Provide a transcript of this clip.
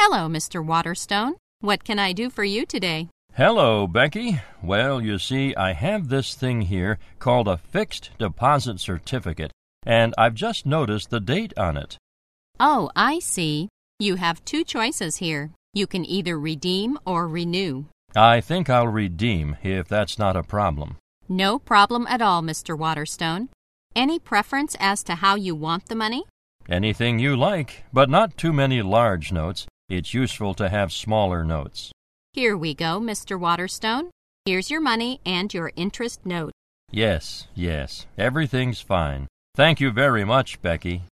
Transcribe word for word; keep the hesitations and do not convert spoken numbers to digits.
Hello, Mister Waterstone. What can I do for you today? Hello, Becky. Well, you see, I have this thing here called a fixed deposit certificate, and I've just noticed the date on it. Oh, I see. You have two choices here. You can either redeem or renew. I think I'll redeem, if that's not a problem. No problem at all, Mister Waterstone. Any preference as to how you want the money? Anything you like, but not too many large notes. It's useful to have smaller notes. Here we go, Mister Waterstone. Here's your money and your interest note. Yes, yes. Everything's fine. Thank you very much, Becky.